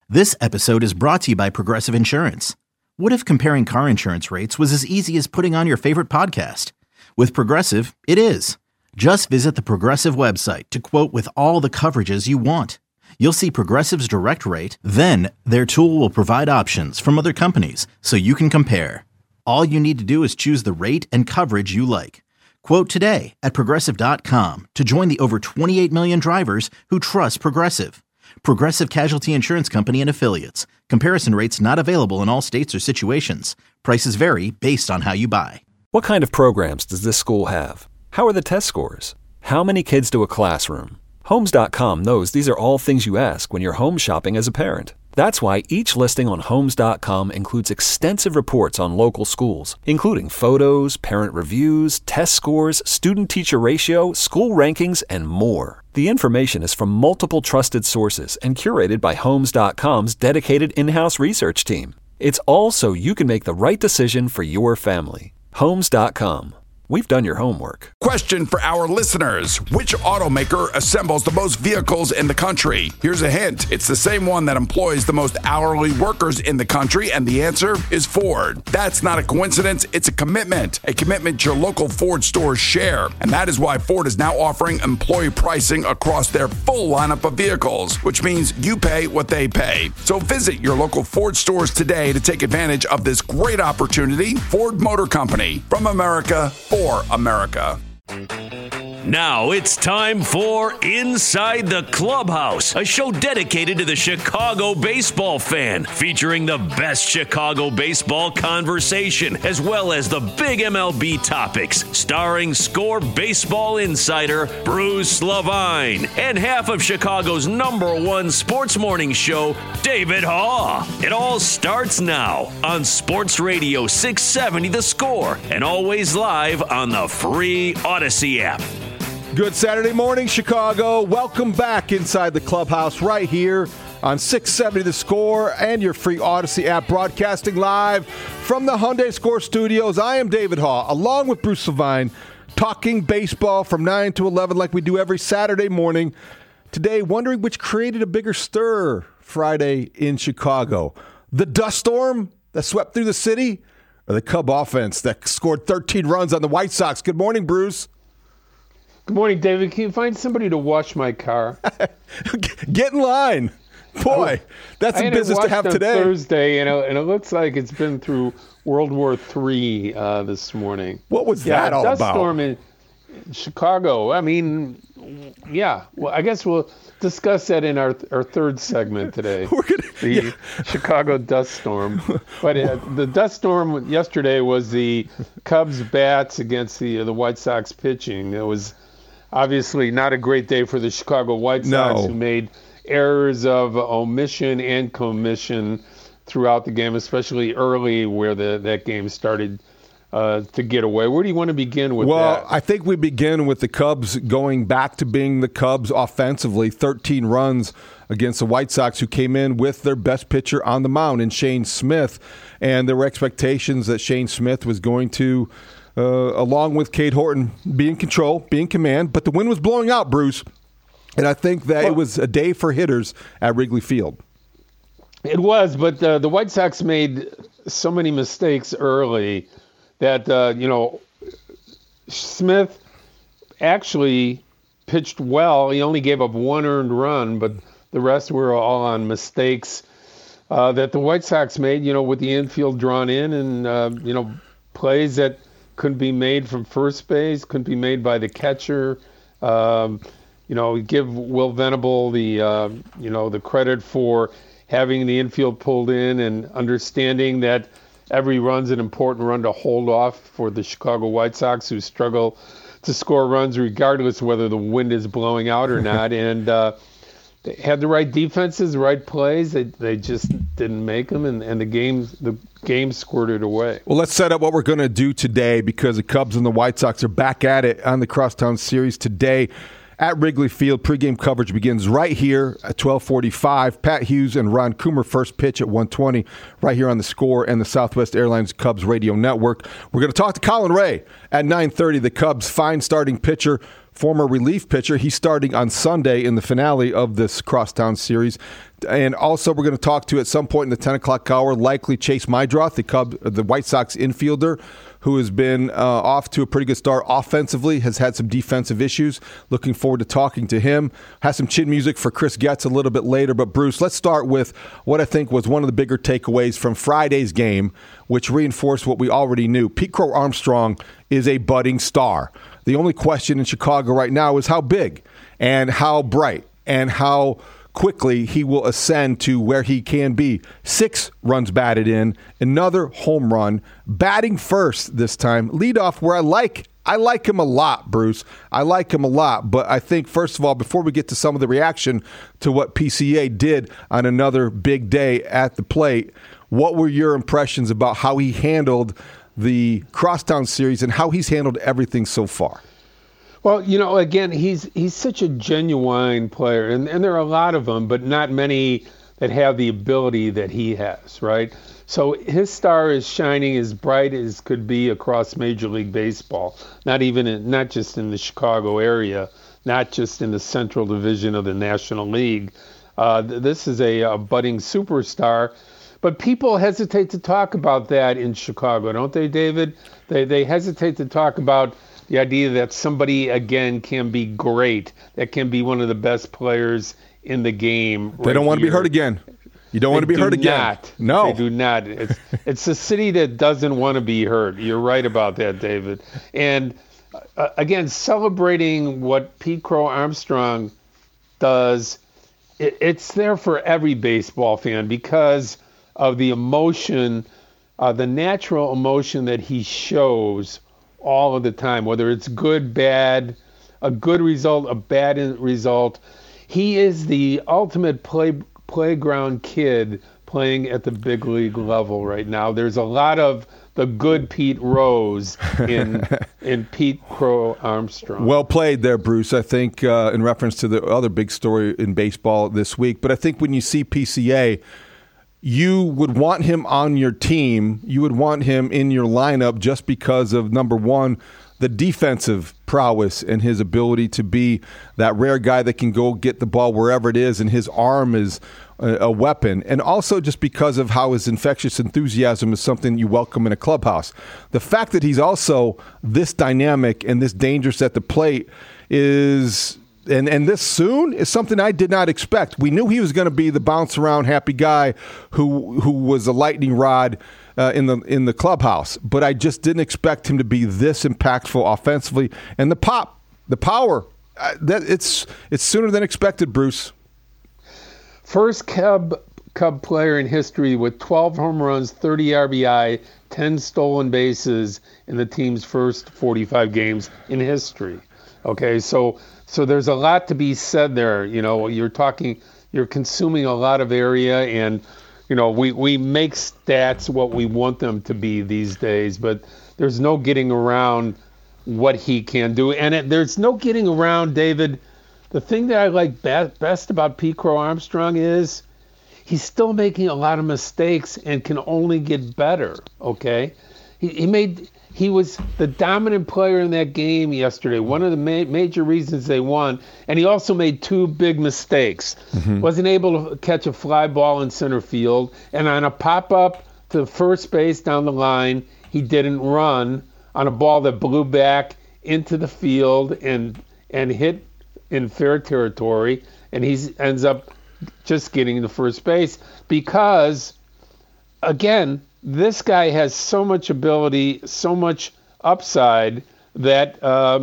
This episode is brought to you by Progressive Insurance. What if comparing car insurance rates was as easy as putting on your favorite podcast? With Progressive, it is. Just visit the Progressive website to quote with all the coverages you want. You'll see Progressive's direct rate, then their tool will provide options from other companies so you can compare. All you need to do is choose the rate and coverage you like. Quote today at Progressive.com to join the over 28 million drivers who trust Progressive. Progressive Casualty Insurance Company and Affiliates. Comparison rates not available in all states or situations. Prices vary based on how you buy. What kind of programs does this school have? How are the test scores? How many kids do a classroom? Homes.com knows these are all things you ask when you're home shopping as a parent. That's why each listing on Homes.com includes extensive reports on local schools, including photos, parent reviews, test scores, student-teacher ratio, school rankings, and more. The information is from multiple trusted sources and curated by Homes.com's dedicated in-house research team. It's all so you can make the right decision for your family. Homes.com. We've done your homework. Question for our listeners. Which automaker assembles the most vehicles in the country? Here's a hint. It's the same one that employs the most hourly workers in the country, and the answer is Ford. That's not a coincidence. It's a commitment your local Ford stores share. And that is why Ford is now offering employee pricing across their full lineup of vehicles, which means you pay what they pay. So visit your local Ford stores today to take advantage of this great opportunity. Ford Motor Company, from America, for America. Now it's time for Inside the Clubhouse, a show dedicated to the Chicago baseball fan, featuring the best Chicago baseball conversation, as well as the big MLB topics, starring Score baseball insider Bruce Levine, and half of Chicago's #1 sports morning show, David Haugh. It all starts now on Sports Radio 670 The Score, and always live on the free Odyssey app. Good Saturday morning, Chicago. Welcome back inside the clubhouse right here on 670 The Score and your free Odyssey app, broadcasting live from the Hyundai Score Studios. I am David Haugh, along with Bruce Levine, talking baseball from 9 to 11 like we do every Saturday morning. Today, wondering which created a bigger stir Friday in Chicago. The dust storm that swept through the city, or the Cub offense that scored 13 runs on the White Sox? Good morning, Bruce. Good morning, David. Can you find somebody to wash my car? Get in line. Boy, that's a business to have today. Thursday, and it looks like it's been through World War III this morning. What was that all about? Dust storm in Chicago. I mean, yeah. Well, I guess we'll discuss that in our third segment today. Chicago dust storm. But the dust storm yesterday was the Cubs bats against the White Sox pitching. It was obviously not a great day for the Chicago White Sox, who made errors of omission and commission throughout the game, especially early where that game started to get away. Where do you want to begin with that? Well, I think we begin with the Cubs going back to being the Cubs offensively. 13 runs against the White Sox, who came in with their best pitcher on the mound in Shane Smith. And there were expectations that Shane Smith was going to, along with Cade Horton, be in control, be in command. But the wind was blowing out, Bruce. And I think that it was a day for hitters at Wrigley Field. It was, but the White Sox made so many mistakes early that, Smith actually pitched well. He only gave up one earned run, but the rest were all on mistakes that the White Sox made, with the infield drawn in and, plays that couldn't be made from first base, couldn't be made by the catcher. Give Will Venable the credit for having the infield pulled in and understanding that every run's an important run to hold off for the Chicago White Sox, who struggle to score runs regardless of whether the wind is blowing out or not. And they had the right defenses, the right plays. They just didn't make them, and the game squirted away. Well, let's set up what we're going to do today, because the Cubs and the White Sox are back at it on the Crosstown Series today. At Wrigley Field, pregame coverage begins right here at 12:45. Pat Hughes and Ron Coomer first pitch at 1:20, right here on The Score and the Southwest Airlines Cubs radio network. We're going to talk to Colin Ray at 9:30, the Cubs' fine starting pitcher former relief pitcher. He's starting on Sunday in the finale of this Crosstown series. And also we're going to talk to, at some point in the 10 o'clock hour, likely Chase Meidroth, the White Sox infielder, who has been off to a pretty good start offensively, has had some defensive issues. Looking forward to talking to him. Has some chin music for Chris Getz a little bit later. But, Bruce, let's start with what I think was one of the bigger takeaways from Friday's game, which reinforced what we already knew. Pete Crow Armstrong is a budding star. The only question in Chicago right now is how big and how bright and how quickly he will ascend to where he can be. 6 runs batted in, another home run, batting first this time. Leadoff where I like him a lot, Bruce. I like him a lot. But I think, first of all, before we get to some of the reaction to what PCA did on another big day at the plate, what were your impressions about how he handled the Crosstown series and how he's handled everything so far? Well, again, he's such a genuine player, and there are a lot of them, but not many that have the ability that he has, right? So his star is shining as bright as could be across Major League Baseball, not just in the Chicago area, not just in the Central Division of the National League. This is a budding superstar, but people hesitate to talk about that in Chicago, don't they, David? They hesitate to talk about the idea that somebody, again, can be great, that can be one of the best players in the game. They don't want to be hurt again. You don't want to be hurt again. No. They do not. It's a city that doesn't want to be hurt. You're right about that, David. And, again, celebrating what Pete Crow Armstrong does, it's there for every baseball fan because of the emotion, the natural emotion that he shows all of the time, whether it's good, bad, a good result, a bad result. He is the ultimate playground kid playing at the big league level right now. There's a lot of the good Pete Rose in Pete Crow Armstrong. Well played there, Bruce, I think, in reference to the other big story in baseball this week. But I think when you see PCA, you would want him on your team. You would want him in your lineup just because of, number one, the defensive prowess and his ability to be that rare guy that can go get the ball wherever it is, and his arm is a weapon. And also just because of how his infectious enthusiasm is something you welcome in a clubhouse. The fact that he's also this dynamic and this dangerous at the plate is... And this soon is something I did not expect. We knew he was going to be the bounce around happy guy who was a lightning rod in the clubhouse, but I just didn't expect him to be this impactful offensively. And the pop, the power, it's sooner than expected, Bruce. First Cub player in history with 12 home runs, 30 RBI, 10 stolen bases in the team's first 45 games in history. Okay, so there's a lot to be said there. You're consuming a lot of area, and we make stats what we want them to be these days, but there's no getting around what he can do. And there's no getting around, David. The thing that I like best about Pete Crow Armstrong is he's still making a lot of mistakes and can only get better, okay? He was the dominant player in that game yesterday, one of the major reasons they won. And he also made 2 big mistakes. Mm-hmm. Wasn't able to catch a fly ball in center field. And on a pop-up to first base down the line, he didn't run on a ball that blew back into the field and hit in fair territory. And he ends up just getting to first base because, again, this guy has so much ability, so much upside that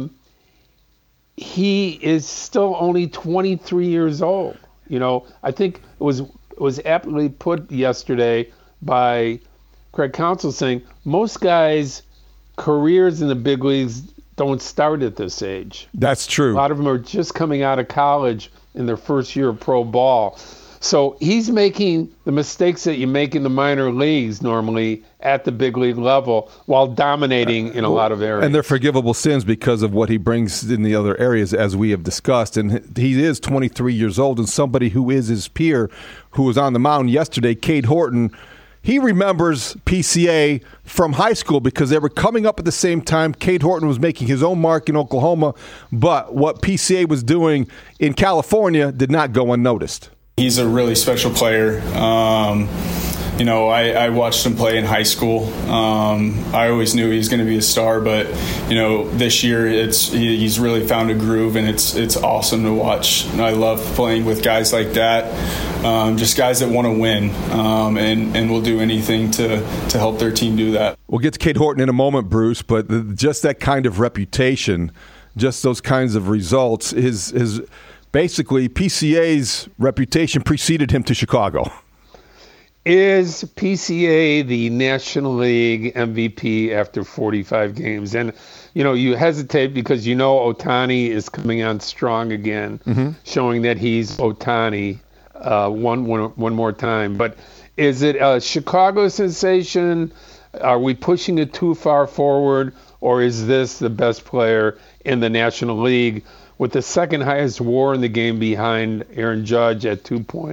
he is still only 23 years old. I think it was aptly put yesterday by Craig Counsell saying most guys' careers in the big leagues don't start at this age. That's true. A lot of them are just coming out of college in their first year of pro ball. So he's making the mistakes that you make in the minor leagues normally at the big league level while dominating in a lot of areas. And they're forgivable sins because of what he brings in the other areas, as we have discussed. And he is 23 years old, and somebody who is his peer, who was on the mound yesterday, Cade Horton, he remembers PCA from high school because they were coming up at the same time. Cade Horton was making his own mark in Oklahoma, but what PCA was doing in California did not go unnoticed. He's a really special player. I watched him play in high school. I always knew he was going to be a star, but this year he's really found a groove, and it's awesome to watch. I love playing with guys like that, just guys that want to win, and will do anything to help their team do that. We'll get to Cade Horton in a moment, Bruce, but just that kind of reputation, just those kinds of results, his basically PCA's reputation preceded him to Chicago. Is PCA the National League MVP after 45 games? And, you hesitate because Ohtani is coming on strong again, showing that he's Ohtani one more time. But is it a Chicago sensation? Are we pushing it too far forward? Or is this the best player in the National League with the second highest WAR in the game behind Aaron Judge at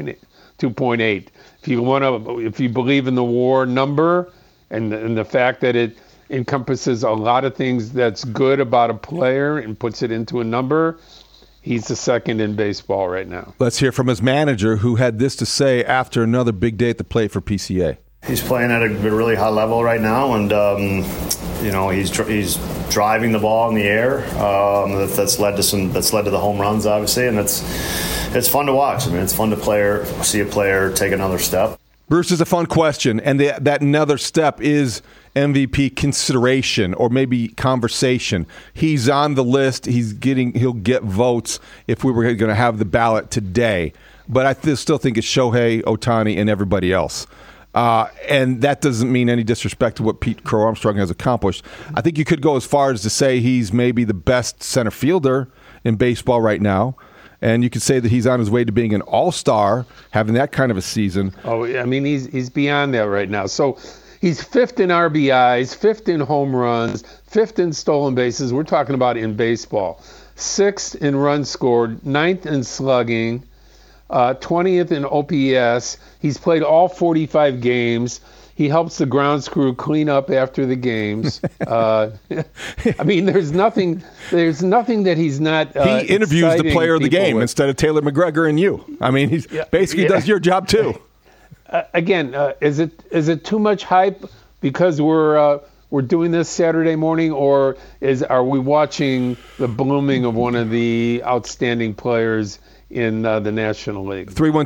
2.8? If you believe in the WAR number and the fact that it encompasses a lot of things that's good about a player and puts it into a number, he's the second in baseball right now. Let's hear from his manager, who had this to say after another big day at the plate for PCA. He's playing at a really high level right now, and he's driving the ball in the air. That's led to the home runs, obviously, and it's fun to watch. It's fun to see a player take another step. Bruce, is a fun question, and that another step is MVP consideration or maybe conversation. He's on the list. He'll get votes if we were going to have the ballot today. But I still think it's Shohei, Ohtani, and everybody else. And that doesn't mean any disrespect to what Pete Crow Armstrong has accomplished. I think you could go as far as to say he's maybe the best center fielder in baseball right now. And you could say that he's on his way to being an all-star, having that kind of a season. Oh, he's beyond that right now. So he's fifth in RBIs, fifth in home runs, fifth in stolen bases. We're talking about in baseball. Sixth in runs scored, ninth in slugging, 20th in OPS. He's played all 45 games. He helps the grounds crew clean up after the games. There's nothing that he's not. He interviews the player of the game instead of Taylor McGregor and you. He basically does your job too. Is it too much hype because we're doing this Saturday morning, or are we watching the blooming of one of the outstanding players in the National League?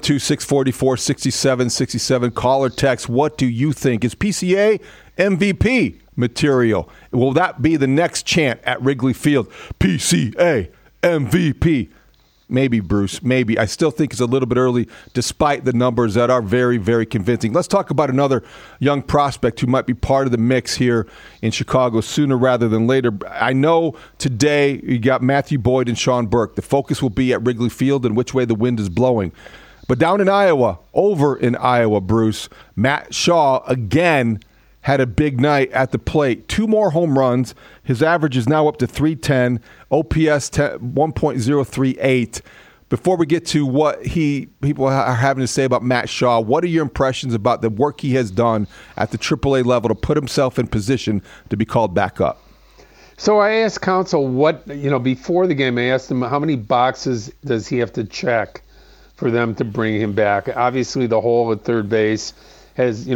312-644-6767. Call or text. What do you think? Is PCA MVP material? Will that be the next chant at Wrigley Field? PCA MVP. Maybe, Bruce. Maybe. I still think it's a little bit early, despite the numbers that are very, very convincing. Let's talk about another young prospect who might be part of the mix here in Chicago sooner rather than later. I know today you got Matthew Boyd and Sean Burke. The focus will be at Wrigley Field and which way the wind is blowing. But down in Iowa, Bruce, Matt Shaw again had a big night at the plate. 2 more home runs. His average is now up to 310, OPS 1.038. Before we get to what people are having to say about Matt Shaw, what are your impressions about the work he has done at the AAA level to put himself in position to be called back up? So I asked Counsell before the game, I asked him how many boxes does he have to check for them to bring him back. Obviously, the hole at third base has,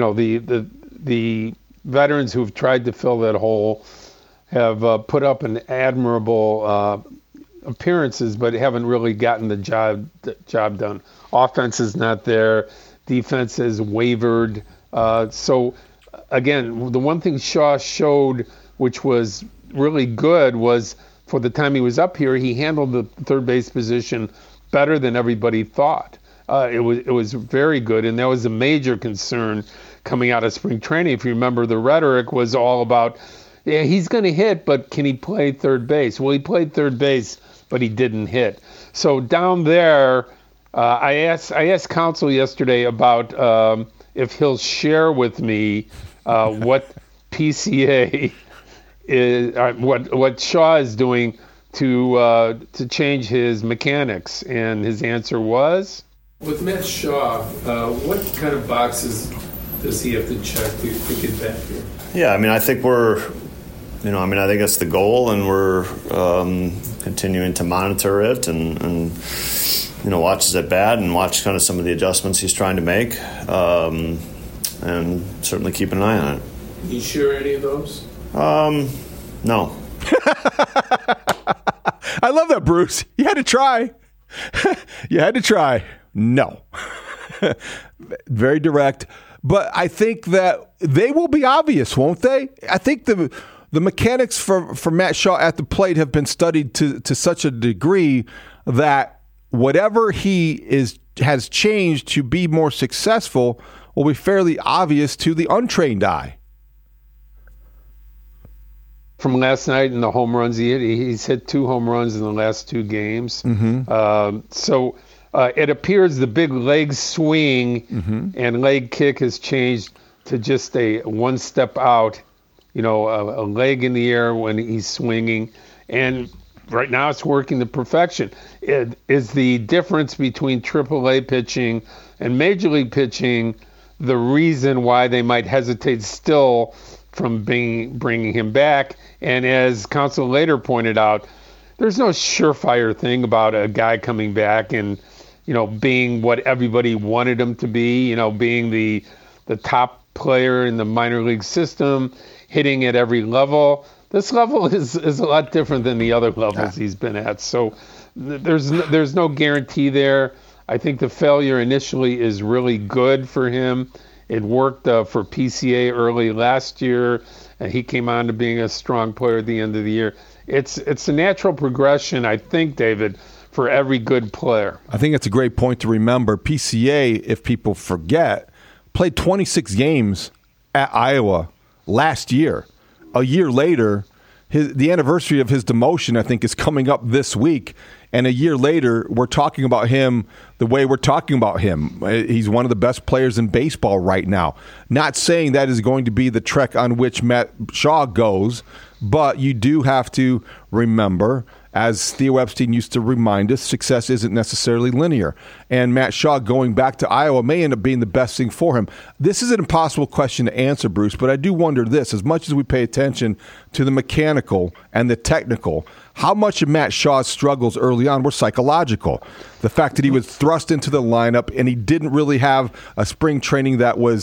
the veterans who've tried to fill that hole have put up an admirable appearances, but haven't really gotten the job done. Offense is not there. Defense has wavered. So, again, the one thing Shaw showed, which was really good, was for the time he was up here, he handled the third base position better than everybody thought. It was very good, and that was a major concern coming out of spring training. If you remember, the rhetoric was all about, he's going to hit, but can he play third base? Well, he played third base, but he didn't hit. So down there, I asked Counsell yesterday about if he'll share with me what PCA is, what Shaw is doing to change his mechanics, and his answer was, with Matt Shaw, what kind of boxes does he have to check to get back here? Yeah, I mean, I think I think that's the goal, and we're continuing to monitor it and watch his at bat and watch kind of some of the adjustments he's trying to make, and certainly keep an eye on it. You sure any of those? No. I love that, Bruce. You had to try. No. Very direct. But I think that they will be obvious, won't they? I think the mechanics for Matt Shaw at the plate have been studied to such a degree that whatever has changed to be more successful will be fairly obvious to the untrained eye. From last night in the home runs he's hit 2 home runs in the last 2 games. Mm-hmm. So it appears the big leg swing and leg kick has changed to just a one step out, a leg in the air when he's swinging. And right now it's working to perfection. It is the difference between AAA pitching and Major League pitching the reason why they might hesitate still from bringing him back. And as Counsell later pointed out, there's no surefire thing about a guy coming back and, being what everybody wanted him to be, being the top player in the minor league system, hitting at every level. This level is a lot different than the other levels he's been at. So there's no guarantee there. I think the failure initially is really good for him. It worked for PCA early last year, and he came on to being a strong player at the end of the year. It's a natural progression, I think, David, for every good player. I think it's a great point to remember. PCA, if people forget, played 26 games at Iowa last year. A year later, the anniversary of his demotion, I think, is coming up this week. And a year later, we're talking about him the way we're talking about him. He's one of the best players in baseball right now. Not saying that is going to be the trek on which Matt Shaw goes, but you do have to remember, as Theo Epstein used to remind us, success isn't necessarily linear. And Matt Shaw going back to Iowa may end up being the best thing for him. This is an impossible question to answer, Bruce, but I do wonder this. As much as we pay attention to the mechanical and the technical, how much of Matt Shaw's struggles early on were psychological? The fact that he was thrust into the lineup and he didn't really have a spring training that was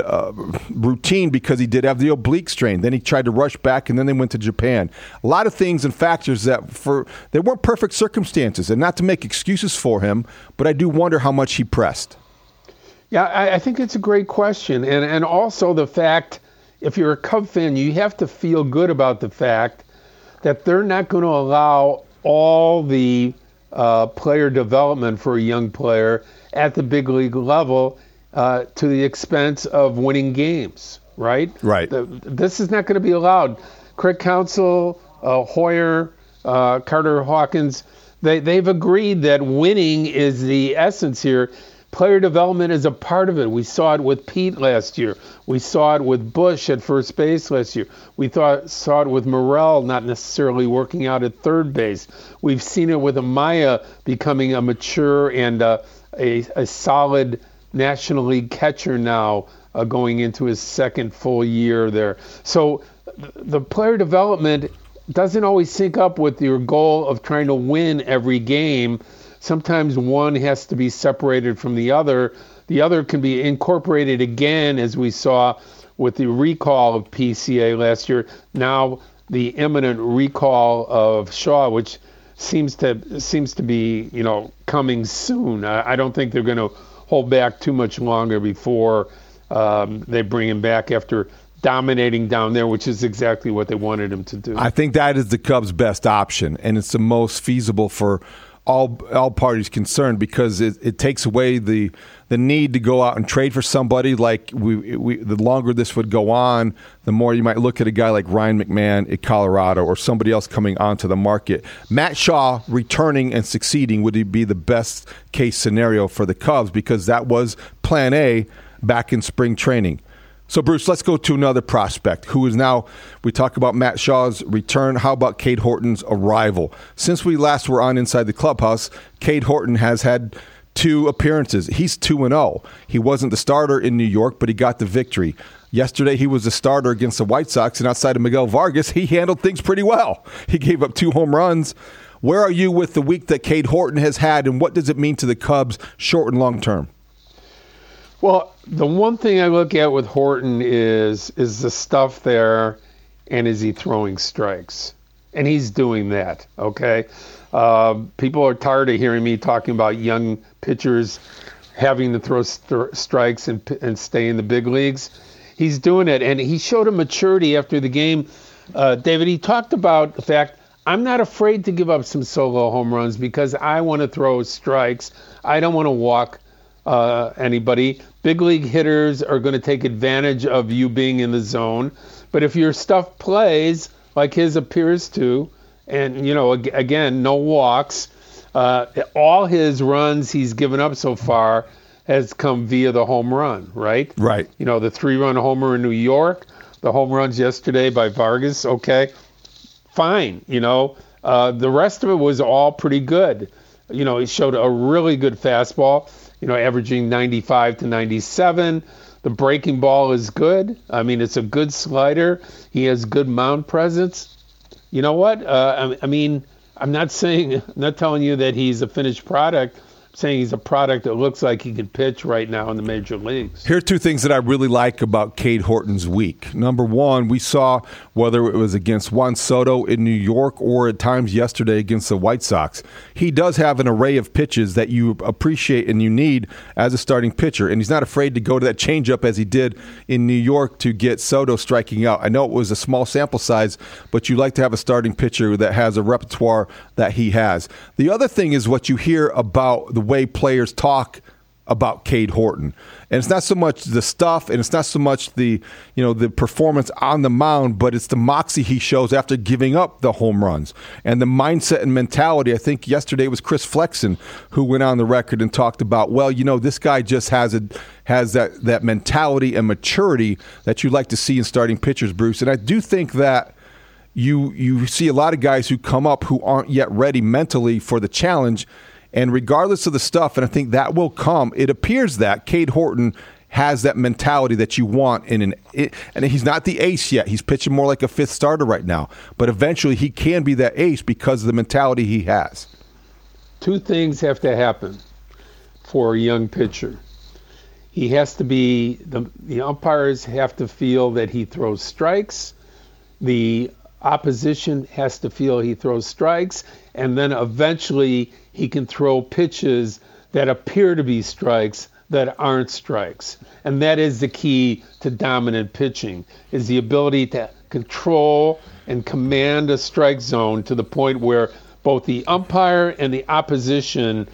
routine because he did have the oblique strain. Then he tried to rush back and then they went to Japan. A lot of things and factors that they weren't perfect circumstances, and not to make excuses for him, but I do wonder how much he pressed. Yeah, I think it's a great question. And also the fact, if you're a Cub fan, you have to feel good about the fact that they're not going to allow all the player development for a young player at the big league level to the expense of winning games, right? Right. This is not going to be allowed. Craig Counsell, Hoyer, Carter Hawkins, they've agreed that winning is the essence here. Player development is a part of it. We saw it with Pete last year. We saw it with Bush at first base last year. We saw it with Morel not necessarily working out at third base. We've seen it with Amaya becoming a mature and a solid National League catcher now going into his second full year there. So the player development doesn't always sync up with your goal of trying to win every game. Sometimes one has to be separated from the other. The other can be incorporated again, as we saw with the recall of PCA last year. Now the imminent recall of Shaw, which seems to be coming soon. I don't think they're going to hold back too much longer before they bring him back after dominating down there, which is exactly what they wanted him to do. I think that is the Cubs' best option, and it's the most feasible for all parties concerned, because it takes away the need to go out and trade for somebody. Like the longer this would go on, the more you might look at a guy like Ryan McMahon at Colorado or somebody else coming onto the market. Matt Shaw returning and succeeding would be the best case scenario for the Cubs, because that was plan A back in spring training. So, Bruce, let's go to another prospect who is now, we talk about Matt Shaw's return. How about Cade Horton's arrival? Since we last were on Inside the Clubhouse, Cade Horton has had 2 appearances. He's 2-0. He wasn't the starter in New York, but he got the victory. Yesterday, he was the starter against the White Sox, and outside of Miguel Vargas, he handled things pretty well. He gave up 2 home runs. Where are you with the week that Cade Horton has had, and what does it mean to the Cubs short and long term? Well, the one thing I look at with Horton is the stuff there, and is he throwing strikes? And he's doing that, okay? People are tired of hearing me talking about young pitchers having to throw strikes and stay in the big leagues. He's doing it, and he showed a maturity after the game. David, he talked about the fact, I'm not afraid to give up some solo home runs because I want to throw strikes. I don't want to walk anybody. Big league hitters are going to take advantage of you being in the zone. But if your stuff plays like his appears to, and, again, no walks, all his runs he's given up so far has come via the home run, right? Right. The 3-run homer in New York, the home runs yesterday by Vargas, okay, fine. The rest of it was all pretty good. He showed a really good fastball, averaging 95 to 97. The breaking ball is good. I mean, it's a good slider. He has good mound presence. You know what? I'm not telling you that he's a finished product. I'm saying he's a product that looks like he can pitch right now in the major leagues. Here are 2 things that I really like about Cade Horton's week. Number one, we saw whether it was against Juan Soto in New York or at times yesterday against the White Sox, he does have an array of pitches that you appreciate and you need as a starting pitcher. And he's not afraid to go to that changeup as he did in New York to get Soto striking out. I know it was a small sample size, but you like to have a starting pitcher that has a repertoire that he has. The other thing is what you hear about the way players talk about Cade Horton. And it's not so much the stuff, and it's not so much the performance on the mound, but it's the moxie he shows after giving up the home runs and the mindset and mentality. I think yesterday it was Chris Flexen who went on the record and talked about, this guy just has that mentality and maturity that you like to see in starting pitchers, Bruce. And I do think that you see a lot of guys who come up who aren't yet ready mentally for the challenge. And regardless of the stuff, and I think that will come, it appears that Cade Horton has that mentality that you want and he's not the ace yet. He's pitching more like a 5th starter right now. But eventually he can be that ace because of the mentality he has. 2 things have to happen for a young pitcher. He has to be, the umpires have to feel that he throws strikes. The opposition has to feel he throws strikes. And then eventually he can throw pitches that appear to be strikes that aren't strikes. And that is the key to dominant pitching, is the ability to control and command a strike zone to the point where both the umpire and the opposition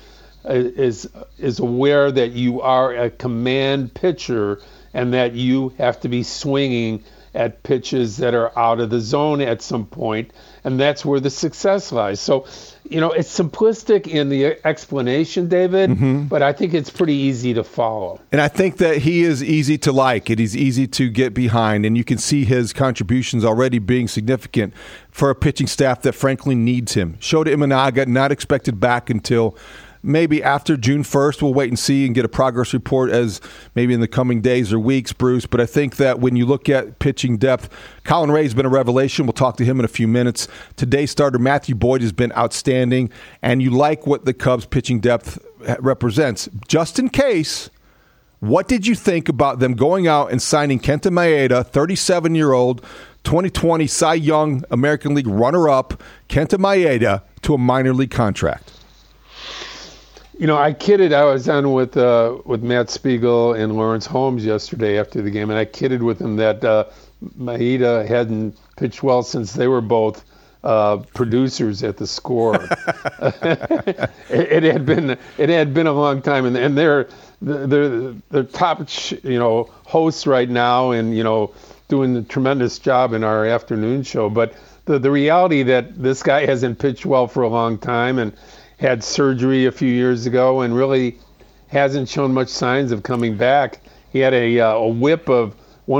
is aware that you are a command pitcher and that you have to be swinging at pitches that are out of the zone at some point, and that's where the success lies. So, it's simplistic in the explanation, David, but I think it's pretty easy to follow. And I think that he is easy to like, and he's easy to get behind, and you can see his contributions already being significant for a pitching staff that frankly needs him. Shota Imanaga, not expected back until maybe after June 1st. We'll wait and see and get a progress report as maybe in the coming days or weeks, Bruce. But I think that when you look at pitching depth, Colin Ray has been a revelation. We'll talk to him in a few minutes. Today's starter, Matthew Boyd, has been outstanding. And you like what the Cubs pitching depth represents. Just in case, what did you think about them going out and signing Kenta Maeda, 37-year-old, 2020 Cy Young American League runner-up, Kenta Maeda, to a minor league contract? I kidded. I was on with Matt Spiegel and Lawrence Holmes yesterday after the game, and I kidded with him that Maeda hadn't pitched well since they were both producers at the Score. it had been a long time, and they're top hosts right now, and doing a tremendous job in our afternoon show. But the reality that this guy hasn't pitched well for a long time and had surgery a few years ago and really hasn't shown much signs of coming back. He had a whip of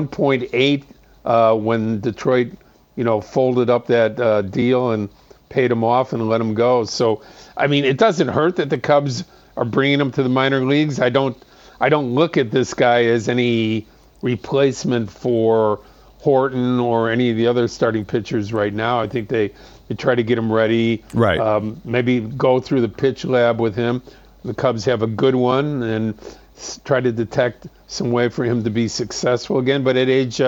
1.8 when Detroit, folded up that deal and paid him off and let him go. So, it doesn't hurt that the Cubs are bringing him to the minor leagues. I don't look at this guy as any replacement for Horton or any of the other starting pitchers right now. I think they try to get him ready. Right. Maybe go through the pitch lab with him. The Cubs have a good one and try to detect some way for him to be successful again. But at age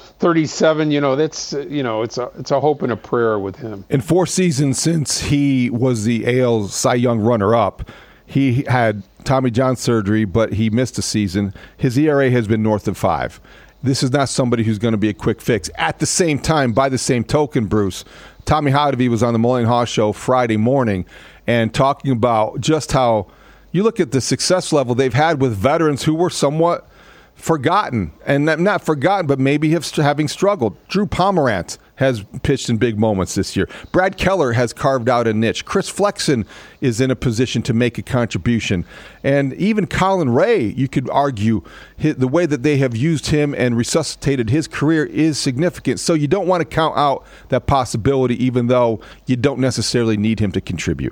37, that's it's a hope and a prayer with him. In 4 seasons since he was the AL Cy Young runner-up, he had Tommy John surgery, but he missed a season. His ERA has been north of 5. This is not somebody who's going to be a quick fix. At the same time, by the same token, Bruce, Tommy Hotovy was on the Mullen Haw Show Friday morning and talking about just how you look at the success level they've had with veterans who were somewhat forgotten, and not forgotten, but maybe having struggled. Drew Pomerantz has pitched in big moments this year. Brad Keller has carved out a niche. Chris Flexen is in a position to make a contribution. And even Colin Ray, you could argue, the way that they have used him and resuscitated his career is significant. So you don't want to count out that possibility, even though you don't necessarily need him to contribute.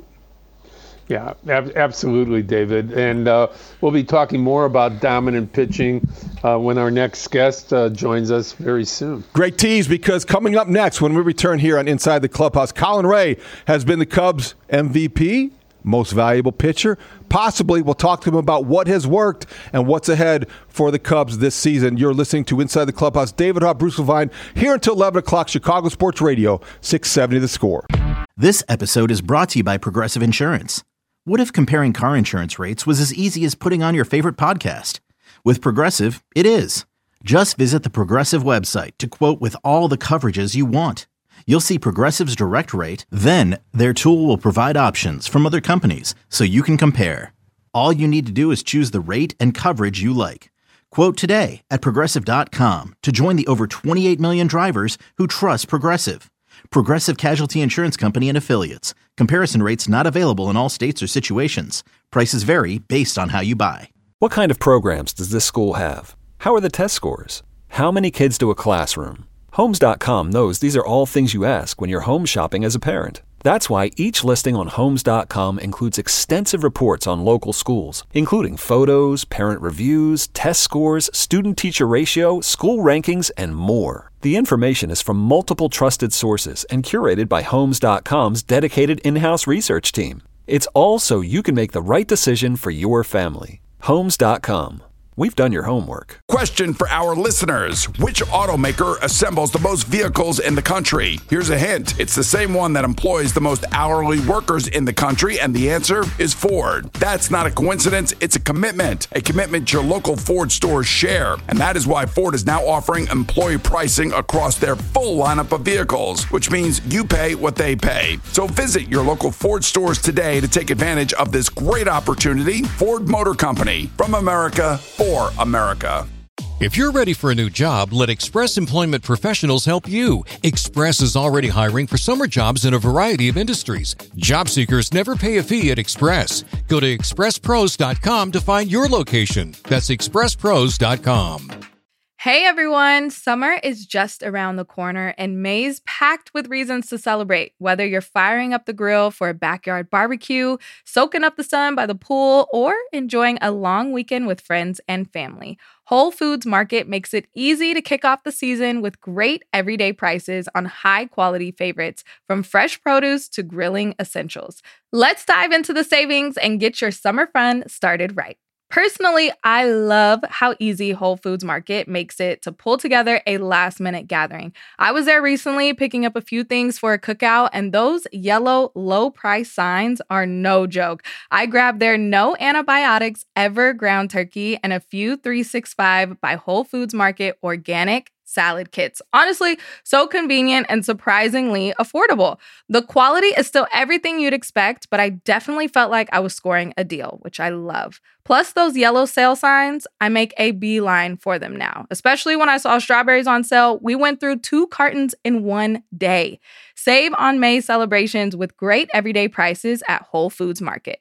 Yeah, absolutely, David. And we'll be talking more about dominant pitching when our next guest joins us very soon. Great tease, because coming up next when we return here on Inside the Clubhouse, Colin Ray has been the Cubs' MVP, most valuable pitcher. Possibly we'll talk to him about what has worked and what's ahead for the Cubs this season. You're listening to Inside the Clubhouse. David Haugh, Bruce Levine, here until 11 o'clock, Chicago Sports Radio, 670 The Score. This episode is brought to you by Progressive Insurance. What if comparing car insurance rates was as easy as putting on your favorite podcast? With Progressive, it is. Just visit the Progressive website to quote with all the coverages you want. You'll see Progressive's direct rate, then their tool will provide options from other companies so you can compare. All you need to do is choose the rate and coverage you like. Quote today at Progressive.com to join the over 28 million drivers who trust Progressive. Progressive Casualty Insurance Company and Affiliates. Comparison rates not available in all states or situations. Prices vary based on how you buy. What kind of programs does this school have? How are the test scores? How many kids do a classroom? Homes.com knows these are all things you ask when you're home shopping as a parent. That's why each listing on Homes.com includes extensive reports on local schools, including photos, parent reviews, test scores, student-teacher ratio, school rankings, and more. The information is from multiple trusted sources and curated by Homes.com's dedicated in-house research team. It's all so you can make the right decision for your family. Homes.com. We've done your homework. Question for our listeners. Which automaker assembles the most vehicles in the country? Here's a hint. It's the same one that employs the most hourly workers in the country, and the answer is Ford. That's not a coincidence. It's a commitment your local Ford stores share. And that is why Ford is now offering employee pricing across their full lineup of vehicles, which means you pay what they pay. So visit your local Ford stores today to take advantage of this great opportunity. Ford Motor Company, from America for America. If you're ready for a new job, let Express Employment Professionals help you. Express is already hiring for summer jobs in a variety of industries. Job seekers never pay a fee at Express. Go to expresspros.com to find your location. That's expresspros.com. Hey everyone, summer is just around the corner and May's packed with reasons to celebrate. Whether you're firing up the grill for a backyard barbecue, soaking up the sun by the pool, or enjoying a long weekend with friends and family, Whole Foods Market makes it easy to kick off the season with great everyday prices on high-quality favorites, from fresh produce to grilling essentials. Let's dive into the savings and get your summer fun started right. Personally, I love how easy Whole Foods Market makes it to pull together a last-minute gathering. I was there recently picking up a few things for a cookout, and those yellow low-price signs are no joke. I grabbed their no antibiotics ever ground turkey and a few 365 by Whole Foods Market organic salad kits. Honestly, so convenient and surprisingly affordable. The quality is still everything you'd expect, but I definitely felt like I was scoring a deal, which I love. Plus those yellow sale signs, I make a beeline for them now. Especially when I saw strawberries on sale, we went through 2 cartons in one day. Save on May celebrations with great everyday prices at Whole Foods Market.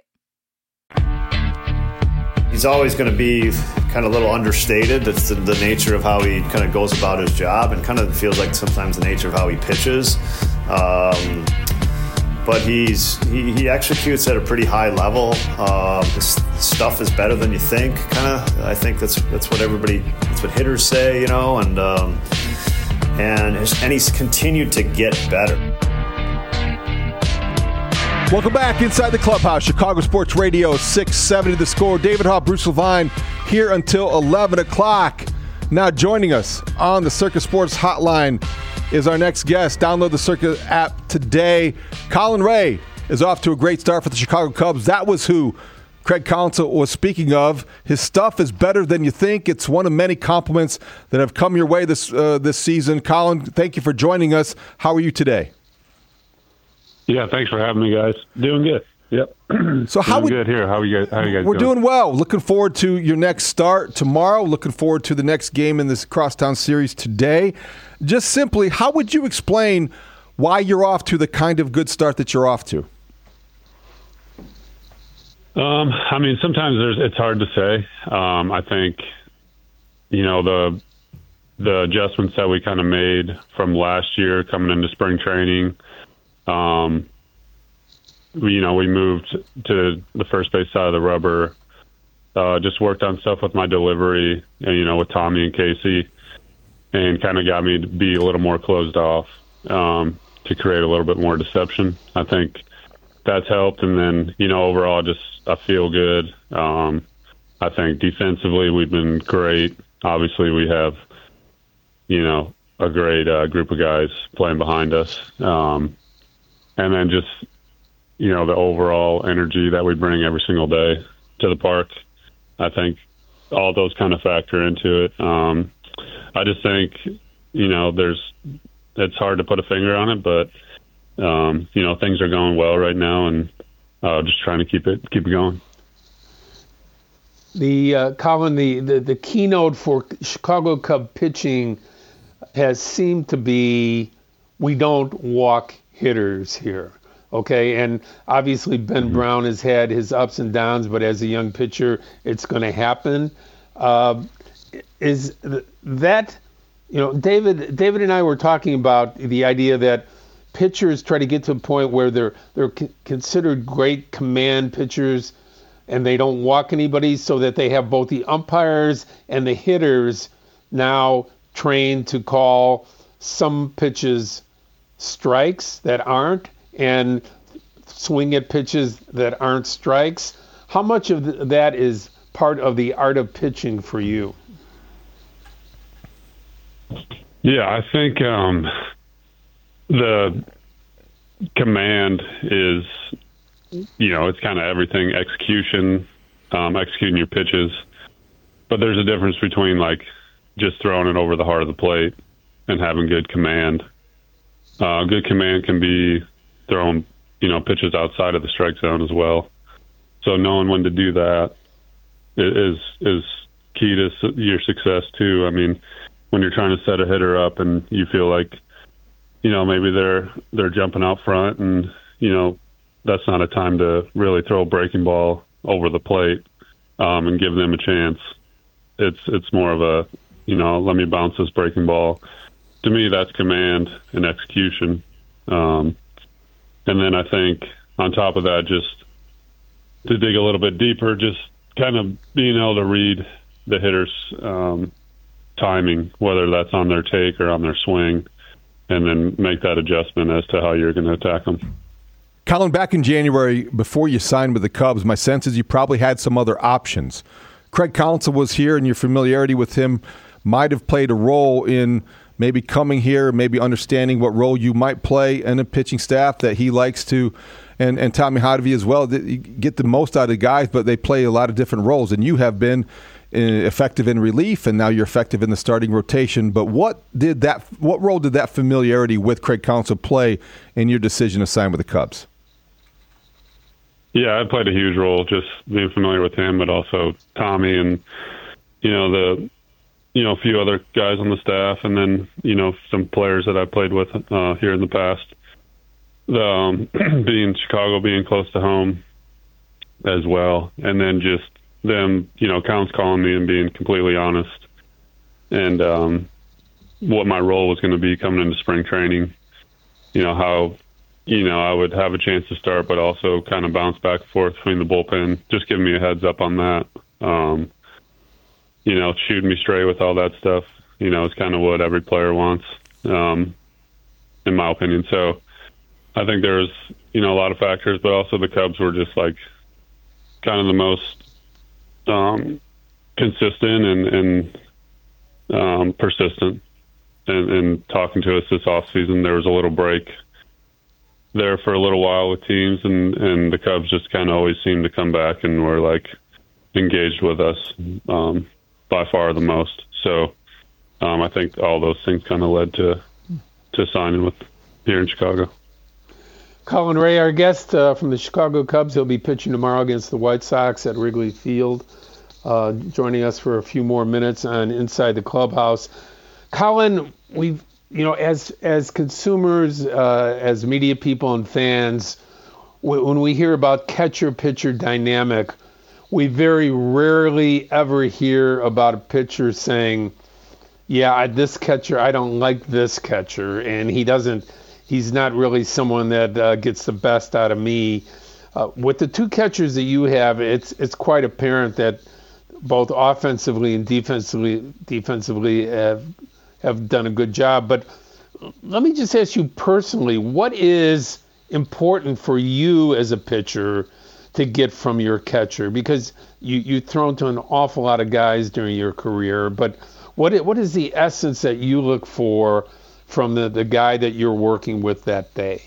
He's always going to be kind of a little understated. That's the nature of how he kind of goes about his job, and kind of feels like sometimes the nature of how he pitches. but he executes at a pretty high level. His stuff is better than you think, kind of. I think that's what hitters say, you know, and he's continued to get better. Welcome back inside the clubhouse. Chicago Sports Radio 670 The Score. David Haugh, Bruce Levine here until 11 o'clock. Now joining us on the Circa Sports Hotline is our next guest. Download the Circa app today. Colin Rea is off to a great start for the Chicago Cubs. That was who Craig Counsell was speaking of. His stuff is better than you think. It's one of many compliments that have come your way this season. Colin, thank you for joining us. How are you today? Yeah, thanks for having me, guys. Doing good. Yep. So good here. How are you guys We're doing well. Looking forward to your next start tomorrow. Looking forward to the next game in this Crosstown series today. Just simply, how would you explain why you're off to the kind of good start that you're off to? I mean, sometimes it's hard to say. I think, you know, the adjustments that we kind of made from last year coming into spring training, we moved to the first base side of the rubber, just worked on stuff with my delivery, and, with Tommy and Casey, and kind of got me to be a little more closed off, to create a little bit more deception. I think that's helped. And then, overall, I feel good. I think defensively we've been great. Obviously we have, a great group of guys playing behind us. And then just, the overall energy that we bring every single day to the park. I think all those kind of factor into it. I just think, it's hard to put a finger on it, but, things are going well right now, and just trying to keep it going. Colin, the keynote for Chicago Cub pitching has seemed to be, we don't walk hitters here. Okay, and obviously Ben Brown has had his ups and downs, but as a young pitcher, it's going to happen. Is that, David and I were talking about the idea that pitchers try to get to a point where they're considered great command pitchers, and they don't walk anybody, so that they have both the umpires and the hitters now trained to call some pitches strikes that aren't, and swing at pitches that aren't strikes. How much of that is part of the art of pitching for you? Yeah, I think the command is, it's kind of everything, execution, executing your pitches. But there's a difference between just throwing it over the heart of the plate and having good command. Good command can be throwing, pitches outside of the strike zone as well. So knowing when to do that is key to your success too. I mean, when you're trying to set a hitter up and you feel like, maybe they're jumping out front, and, that's not a time to really throw a breaking ball over the plate, and give them a chance. It's more of a, let me bounce this breaking ball. To me, that's command and execution. And then I think on top of that, just to dig a little bit deeper, just kind of being able to read the hitter's timing, whether that's on their take or on their swing, and then make that adjustment as to how you're going to attack them. Colin, back in January, before you signed with the Cubs, my sense is you probably had some other options. Craig Counsell was here, and your familiarity with him might have played a role in maybe coming here, maybe understanding what role you might play in a pitching staff that he likes to, and Tommy Hotovy as well. You get the most out of guys, but they play a lot of different roles, and you have been effective in relief, and now you're effective in the starting rotation. But what role did that familiarity with Craig Counsell play in your decision to sign with the Cubs? Yeah, it played a huge role, just being familiar with him, but also Tommy and, a few other guys on the staff, and then, some players that I played with here in the past. Being Chicago, being close to home as well. And then just them, Counts calling me and being completely honest, and what my role was going to be coming into spring training, how I would have a chance to start, but also kind of bounce back and forth between the bullpen. Just giving me a heads up on that. Shooting me straight with all that stuff, is kind of what every player wants, in my opinion. So I think there's, a lot of factors, but also the Cubs were just like kind of the most consistent and persistent. And talking to us this offseason, there was a little break there for a little while with teams, and the Cubs just kind of always seemed to come back and were like engaged with us by far the most. So I think all those things kind of led to signing with here in Chicago. Colin Rea, our guest from the Chicago Cubs, he'll be pitching tomorrow against the White Sox at Wrigley Field, joining us for a few more minutes on Inside the Clubhouse. Colin, we've, as consumers, as media people and fans, when we hear about catcher-pitcher dynamic, we very rarely ever hear about a pitcher saying, this catcher, I don't like this catcher, and he's not really someone that gets the best out of me. With the two catchers that you have, it's quite apparent that both offensively and defensively have done a good job. But let me just ask you personally, what is important for you as a pitcher to get from your catcher? Because you've thrown to an awful lot of guys during your career, but what is the essence that you look for from the guy that you're working with that day?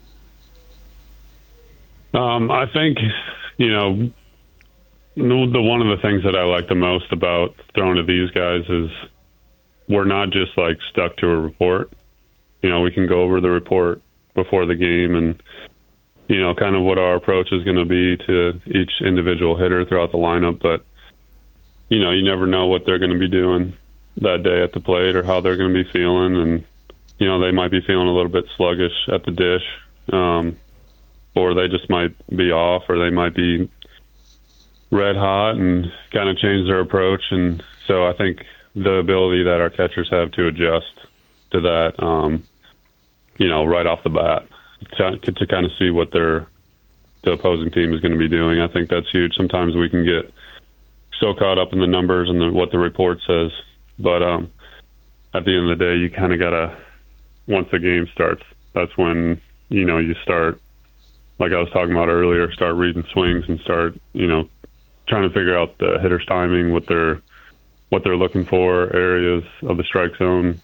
I think, the one of the things that I like the most about throwing to these guys is we're not just like stuck to a report. We can go over the report before the game and, kind of what our approach is going to be to each individual hitter throughout the lineup. But, you never know what they're going to be doing that day at the plate or how they're going to be feeling. And, they might be feeling a little bit sluggish at the dish, or they just might be off, or they might be red hot and kind of change their approach. And so I think the ability that our catchers have to adjust to that, right off the bat, to kind of see what the opposing team is going to be doing. I think that's huge. Sometimes we can get so caught up in the numbers and what the report says, but at the end of the day, you kind of got to, once the game starts, that's when, you start, like I was talking about earlier, start reading swings and start, trying to figure out the hitter's timing, what they're looking for, areas of the strike zone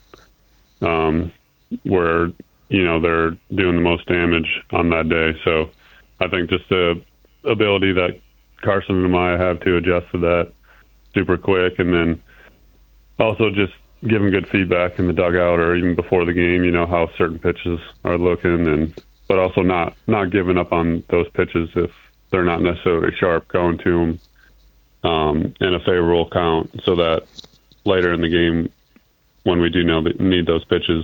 where, they're doing the most damage on that day. So I think just the ability that Carson and Amaya have to adjust to that super quick, and then also just giving good feedback in the dugout or even before the game, how certain pitches are looking, but also not giving up on those pitches if they're not necessarily sharp, going to them in a favorable count, so that later in the game, when we do need those pitches,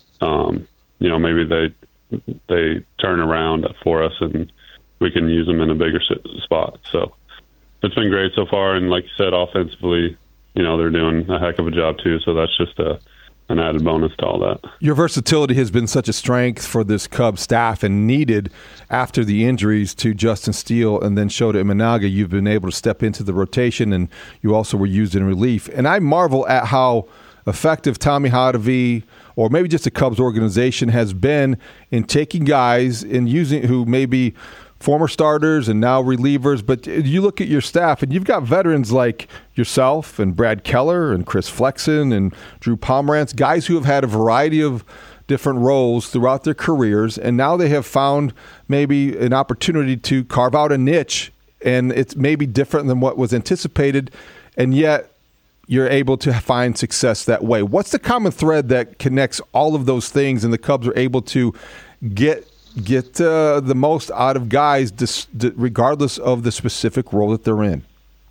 maybe they turn around for us and we can use them in a bigger spot. So it's been great so far, and like you said, offensively, they're doing a heck of a job too. So that's just an added bonus to all that. Your versatility has been such a strength for this Cubs staff, and needed after the injuries to Justin Steele and then Shota Imanaga. You've been able to step into the rotation, and you also were used in relief. And I marvel at how effective Tommy Hottovy, or maybe just the Cubs organization, has been in taking guys and using who may be former starters and now relievers. But you look at your staff, and you've got veterans like yourself and Brad Keller and Chris Flexen and Drew Pomerantz, guys who have had a variety of different roles throughout their careers, and now they have found maybe an opportunity to carve out a niche, and it's maybe different than what was anticipated, and yet you're able to find success that way. What's the common thread that connects all of those things, and the Cubs are able to get the most out of guys regardless of the specific role that they're in?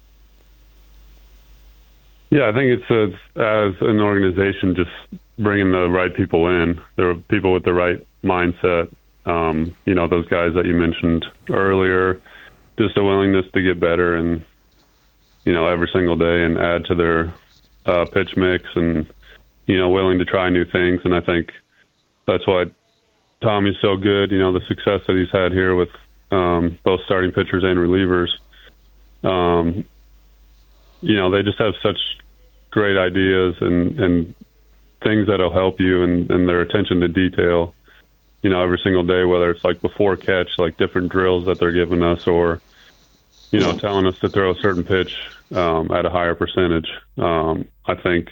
Yeah, I think it's as an organization, just bringing the right people in. There are people with the right mindset. Those guys that you mentioned earlier, just a willingness to get better and, every single day and add to their pitch mix, and, willing to try new things. And I think that's what Tommy's so good, the success that he's had here with both starting pitchers and relievers, they just have such great ideas and things that'll help you and their attention to detail, every single day, whether it's like before catch, like different drills that they're giving us, or, telling us to throw a certain pitch at a higher percentage. I think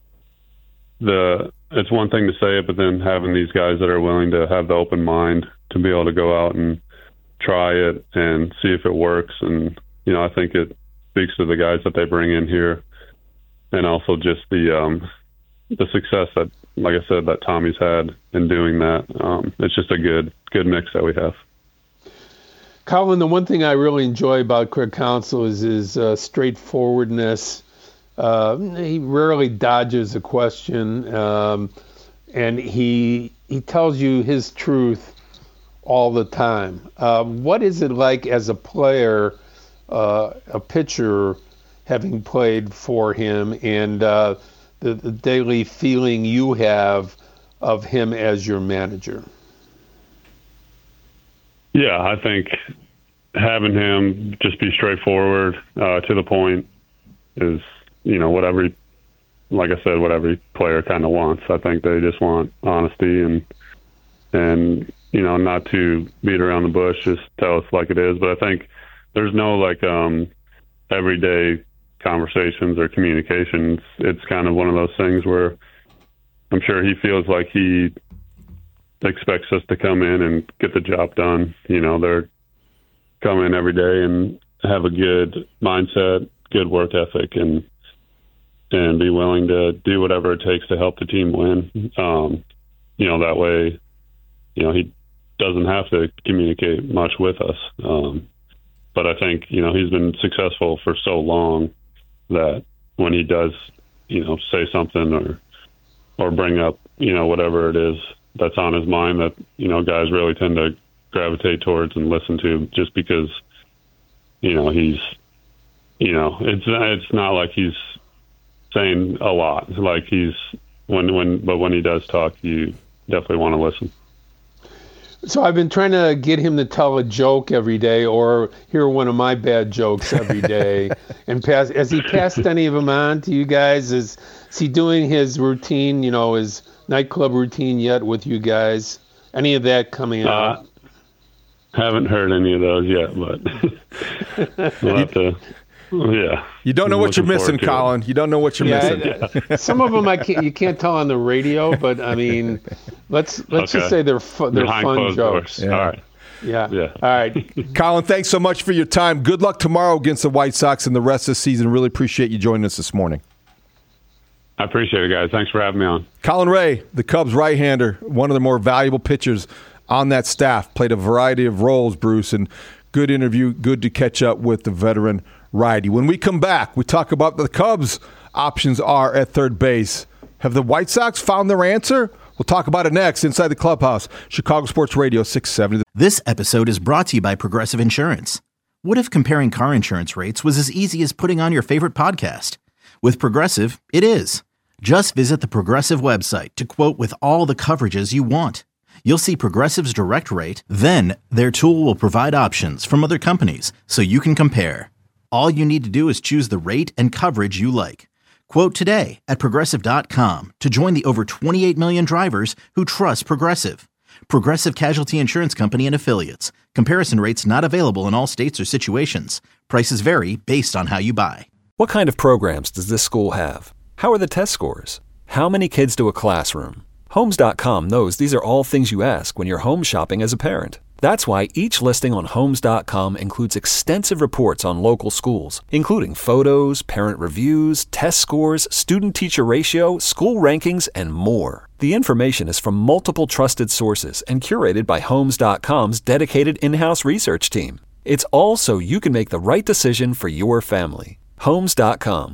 it's one thing to say it, but then having these guys that are willing to have the open mind to be able to go out and try it and see if it works. And, I think it speaks to the guys that they bring in here, and also just the success that, like I said, that Tommy's had in doing that. It's just a good mix that we have. Colin, the one thing I really enjoy about Craig Counsell is his straightforwardness. He rarely dodges a question, and he tells you his truth all the time. What is it like as a player, a pitcher, having played for him, and the daily feeling you have of him as your manager? Yeah, I think having him just be straightforward, to the point is, whatever every player kind of wants. I think they just want honesty and not to beat around the bush, just tell us like it is. But I think there's no everyday conversations or communications. It's kind of one of those things where I'm sure he feels like he expects us to come in and get the job done. They're come in every day and have a good mindset, good work ethic, and be willing to do whatever it takes to help the team win. That way, he doesn't have to communicate much with us. But I think, he's been successful for so long that when he does, say something or bring up, whatever it is that's on his mind that, guys really tend to gravitate towards and listen to, just because, he's, it's not like he's saying a lot. Like but when he does talk, you definitely want to listen. So I've been trying to get him to tell a joke every day, or hear one of my bad jokes every day. And has he passed any of them on to you guys? Is he doing his routine, his nightclub routine yet with you guys? Any of that coming out? Haven't heard any of those yet, but we'll have to. Yeah. You don't know what you're missing, Colin. You don't know what you're missing. Some of them you can't tell on the radio, but I mean, let's just say they're fun jokes. Yeah. All right. Yeah. All right. Colin, thanks so much for your time. Good luck tomorrow against the White Sox and the rest of the season. Really appreciate you joining us this morning. I appreciate it, guys. Thanks for having me on. Colin Rea, the Cubs right-hander, one of the more valuable pitchers on that staff, played a variety of roles, Bruce, and good interview, good to catch up with the veteran righty. When we come back, we talk about the Cubs' options are at third base. Have the White Sox found their answer? We'll talk about it next inside the Clubhouse. Chicago Sports Radio 670. This episode is brought to you by Progressive Insurance. What if comparing car insurance rates was as easy as putting on your favorite podcast? With Progressive, it is. Just visit the Progressive website to quote with all the coverages you want. You'll see Progressive's direct rate, then their tool will provide options from other companies so you can compare. All you need to do is choose the rate and coverage you like. Quote today at Progressive.com to join the over 28 million drivers who trust Progressive. Progressive Casualty Insurance Company and Affiliates. Comparison rates not available in all states or situations. Prices vary based on how you buy. What kind of programs does this school have? How are the test scores? How many kids do a classroom? Homes.com knows these are all things you ask when you're home shopping as a parent. That's why each listing on Homes.com includes extensive reports on local schools, including photos, parent reviews, test scores, student-teacher ratio, school rankings, and more. The information is from multiple trusted sources and curated by Homes.com's dedicated in-house research team. It's all so you can make the right decision for your family. Homes.com.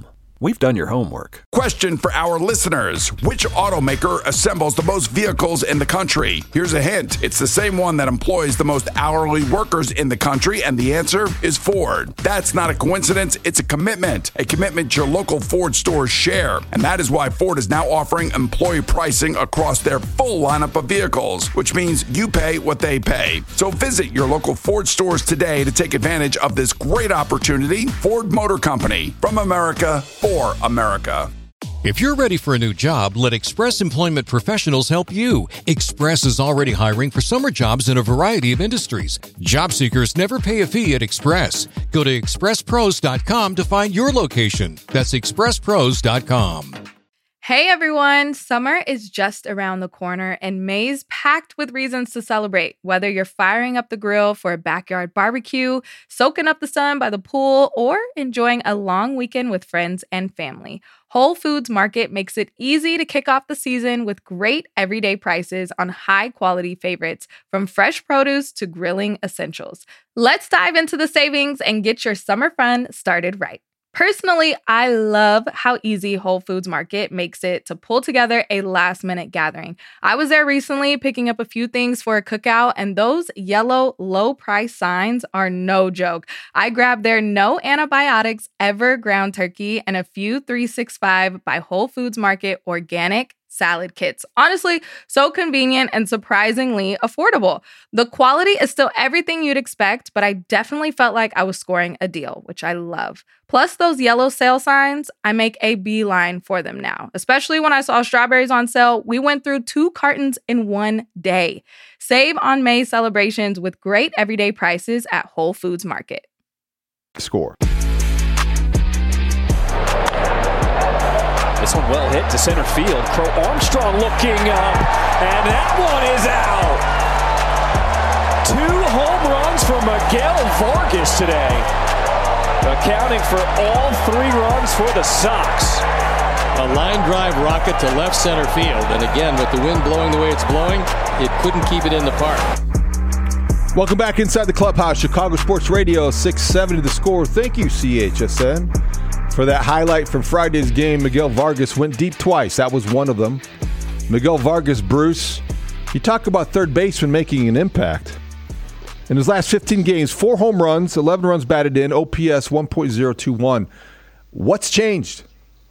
We've done your homework. Question for our listeners. Which automaker assembles the most vehicles in the country? Here's a hint. It's the same one that employs the most hourly workers in the country, and the answer is Ford. That's not a coincidence. It's a commitment your local Ford stores share. And that is why Ford is now offering employee pricing across their full lineup of vehicles, which means you pay what they pay. So visit your local Ford stores today to take advantage of this great opportunity. Ford Motor Company, from America for America. If you're ready for a new job, let Express Employment Professionals help you. Express is already hiring for summer jobs in a variety of industries. Job seekers never pay a fee at Express. Go to expresspros.com to find your location. That's expresspros.com. Hey everyone, summer is just around the corner and May's packed with reasons to celebrate. Whether you're firing up the grill for a backyard barbecue, soaking up the sun by the pool, or enjoying a long weekend with friends and family, Whole Foods Market makes it easy to kick off the season with great everyday prices on high-quality favorites, from fresh produce to grilling essentials. Let's dive into the savings and get your summer fun started right. Personally, I love how easy Whole Foods Market makes it to pull together a last-minute gathering. I was there recently picking up a few things for a cookout, and those yellow low-price signs are no joke. I grabbed their no antibiotics ever ground turkey and a few 365 by Whole Foods Market organic salad kits. Honestly, so convenient and surprisingly affordable. The quality is still everything you'd expect, but I definitely felt like I was scoring a deal, which I love. Plus, those yellow sale signs, I make a beeline for them now. Especially when I saw strawberries on sale, we went through 2 cartons in one day. Save on May celebrations with great everyday prices at Whole Foods Market. Score. This one well hit to center field. Crow Armstrong looking up, and that one is out. 2 home runs for Miguel Vargas today, accounting for all 3 runs for the Sox. A line drive rocket to left center field, and again, with the wind blowing the way it's blowing, it couldn't keep it in the park. Welcome back inside the clubhouse. Chicago Sports Radio 670 The Score. Thank you, CHSN, for that highlight from Friday's game. Miguel Vargas went deep twice. That was one of them. Miguel Vargas, Bruce, you talk about third baseman making an impact. In his last 15 games, 4 home runs, 11 runs batted in, OPS 1.021. What's changed?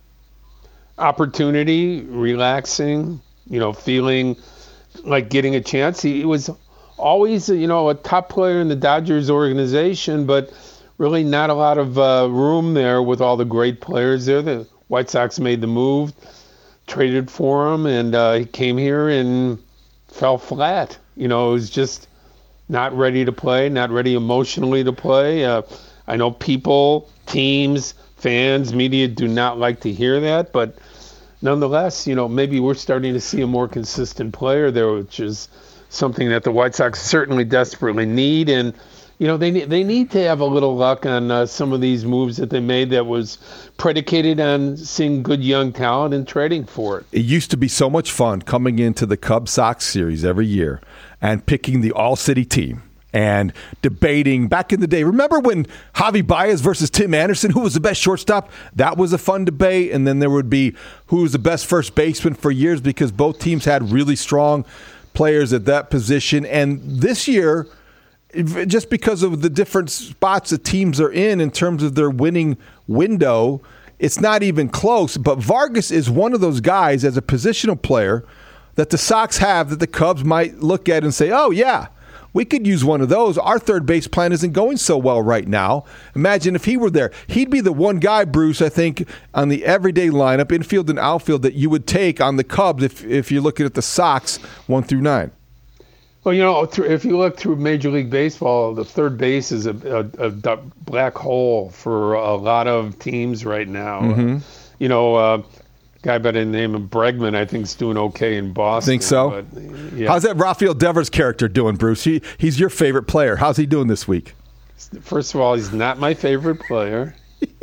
Opportunity, relaxing, feeling like getting a chance. He was always, a top player in the Dodgers organization, but really not a lot of room there with all the great players there. The White Sox made the move, traded for him, and he came here and fell flat. It was just not ready to play, not ready emotionally to play. I know people, teams, fans, media do not like to hear that, but nonetheless, maybe we're starting to see a more consistent player there, which is something that the White Sox certainly desperately need. And they need to have a little luck on some of these moves that they made that was predicated on seeing good young talent and trading for it. It used to be so much fun coming into the Cubs-Sox series every year and picking the all-city team and debating back in the day. Remember when Javi Baez versus Tim Anderson, who was the best shortstop? That was a fun debate. And then there would be who was the best first baseman for years, because both teams had really strong players at that position. And this year, just because of the different spots the teams are in terms of their winning window, it's not even close. But Vargas is one of those guys as a positional player that the Sox have that the Cubs might look at and say, oh, yeah, we could use one of those. Our third base plan isn't going so well right now. Imagine if he were there. He'd be the one guy, Bruce, I think, on the everyday lineup, infield and outfield, that you would take on the Cubs if you're looking at the Sox 1 through 9. Well, if you look through Major League Baseball, the third base is a black hole for a lot of teams right now. Mm-hmm. Guy by the name of Bregman, I think, is doing okay in Boston. Think so? But, yeah. How's that Rafael Devers character doing, Bruce? He's your favorite player. How's he doing this week? First of all, he's not my favorite player.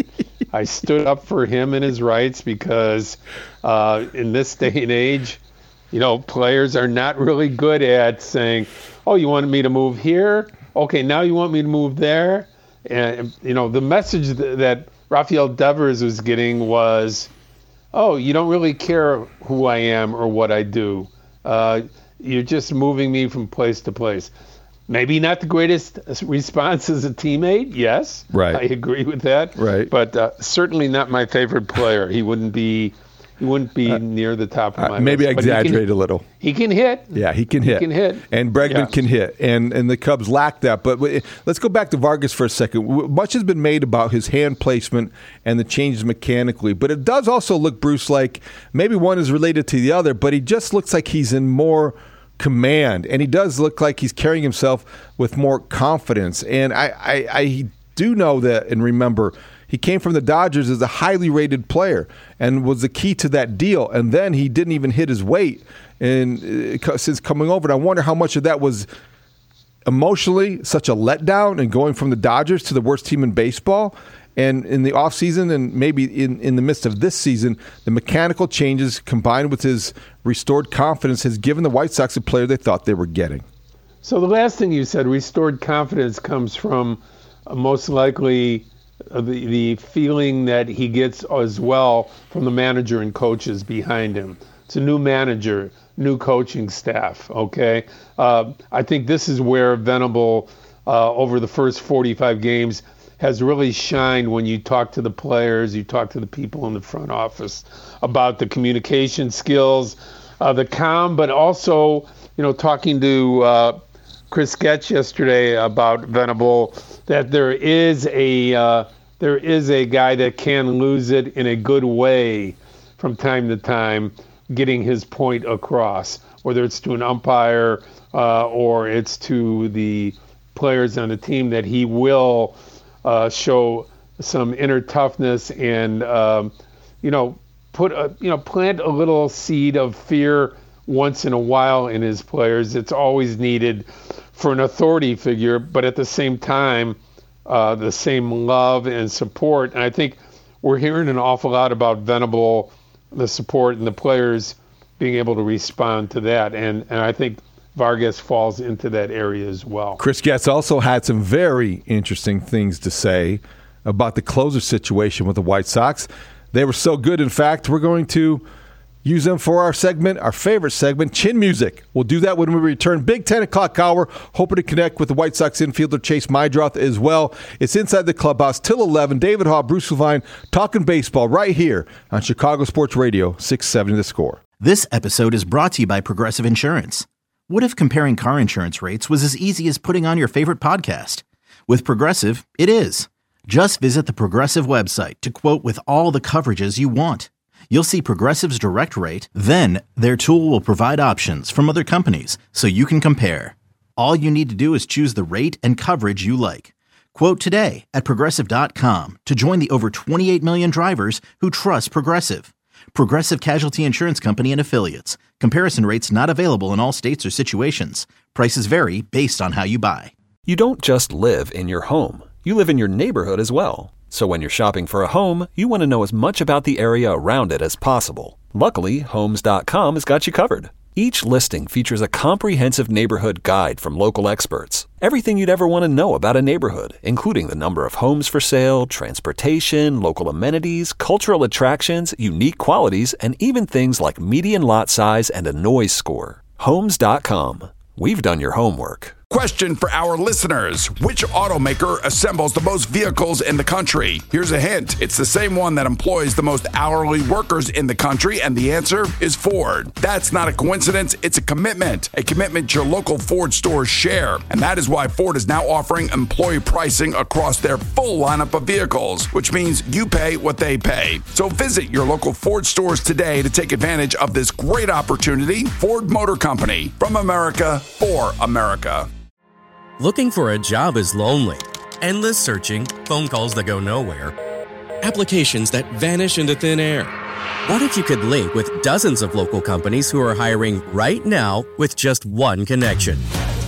I stood up for him and his rights because in this day and age, players are not really good at saying, oh, you wanted me to move here? Okay, now you want me to move there? And, the message that Rafael Devers was getting was, oh, you don't really care who I am or what I do. You're just moving me from place to place. Maybe not the greatest response as a teammate, yes. Right. I agree with that. Right. But certainly not my favorite player. He wouldn't be near the top of my maybe list. I exaggerate a little. He can hit. Yeah, he can hit. He can hit. And Bregman can hit. And the Cubs lack that. But let's go back to Vargas for a second. Much has been made about his hand placement and the changes mechanically. But it does also look, Bruce, like maybe one is related to the other, but he just looks like he's in more command. And he does look like he's carrying himself with more confidence. And I do know that and remember he came from the Dodgers as a highly rated player and was the key to that deal. And then he didn't even hit his weight since coming over. And I wonder how much of that was emotionally such a letdown and going from the Dodgers to the worst team in baseball. And in the offseason and maybe in the midst of this season, the mechanical changes combined with his restored confidence has given the White Sox a player they thought they were getting. So the last thing you said, restored confidence, comes from most likely the feeling that he gets as well from the manager and coaches behind him. It's a new manager, new coaching staff, okay? I think this is where Venable, over the first 45 games, has really shined when you talk to the players, you talk to the people in the front office about the communication skills, the calm, but also, talking to Chris Getch yesterday about Venable, that there is a guy that can lose it in a good way from time to time, getting his point across, whether it's to an umpire or it's to the players on the team, that he will show some inner toughness and plant a little seed of fear once in a while in his players. It's always needed for an authority figure, but at the same time, the same love and support. And I think we're hearing an awful lot about Venable, the support, and the players being able to respond to that. And I think Vargas falls into that area as well. Chris Getz also had some very interesting things to say about the closer situation with the White Sox. They were so good, in fact, we're going to use them for our segment, our favorite segment, Chin Music. We'll do that when we return. Big 10 o'clock hour, hoping to connect with the White Sox infielder Chase Meidroth as well. It's Inside the Clubhouse till 11. David Haugh, Bruce Levine, talking baseball right here on Chicago Sports Radio, 670 The Score. This episode is brought to you by Progressive Insurance. What if comparing car insurance rates was as easy as putting on your favorite podcast? With Progressive, it is. Just visit the Progressive website to quote with all the coverages you want. You'll see Progressive's direct rate, then their tool will provide options from other companies so you can compare. All you need to do is choose the rate and coverage you like. Quote today at Progressive.com to join the over 28 million drivers who trust Progressive. Progressive Casualty Insurance Company and Affiliates. Comparison rates not available in all states or situations. Prices vary based on how you buy. You don't just live in your home. You live in your neighborhood as well. So when you're shopping for a home, you want to know as much about the area around it as possible. Luckily, Homes.com has got you covered. Each listing features a comprehensive neighborhood guide from local experts. Everything you'd ever want to know about a neighborhood, including the number of homes for sale, transportation, local amenities, cultural attractions, unique qualities, and even things like median lot size and a noise score. Homes.com. We've done your homework. Question for our listeners. Which automaker assembles the most vehicles in the country? Here's a hint. It's the same one that employs the most hourly workers in the country, and the answer is Ford. That's not a coincidence. It's a commitment your local Ford stores share. And that is why Ford is now offering employee pricing across their full lineup of vehicles, which means you pay what they pay. So visit your local Ford stores today to take advantage of this great opportunity. Ford Motor Company, from America for America. Looking for a job is lonely. Endless searching, phone calls that go nowhere, applications that vanish into thin air. What if you could link with dozens of local companies who are hiring right now with just one connection?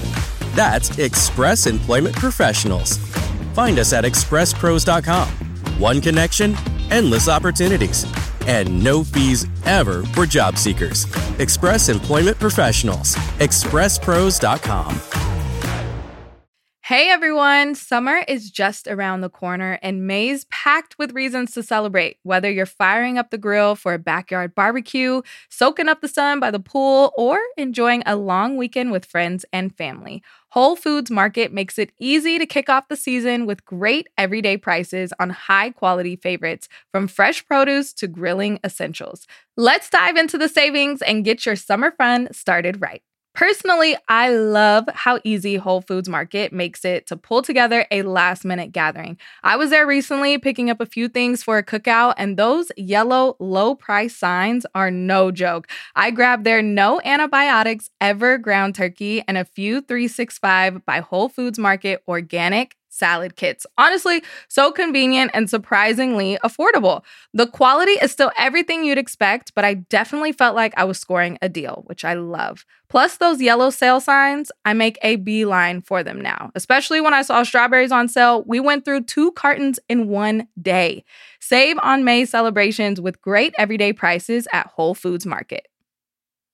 That's Express Employment Professionals. Find us at expresspros.com. One connection, endless opportunities, and no fees ever for job seekers. Express Employment Professionals. expresspros.com. Hey everyone, summer is just around the corner and May's packed with reasons to celebrate. Whether you're firing up the grill for a backyard barbecue, soaking up the sun by the pool, or enjoying a long weekend with friends and family, Whole Foods Market makes it easy to kick off the season with great everyday prices on high-quality favorites, from fresh produce to grilling essentials. Let's dive into the savings and get your summer fun started right. Personally, I love how easy Whole Foods Market makes it to pull together a last-minute gathering. I was there recently picking up a few things for a cookout, and those yellow low-price signs are no joke. I grabbed their no antibiotics ever ground turkey and a few 365 by Whole Foods Market organic salad kits. Honestly, so convenient and surprisingly affordable. The quality is still everything you'd expect, but I definitely felt like I was scoring a deal, which I love. Plus those yellow sale signs, I make a beeline for them now. Especially when I saw strawberries on sale, we went through 2 cartons in one day. Save on May celebrations with great everyday prices at Whole Foods Market.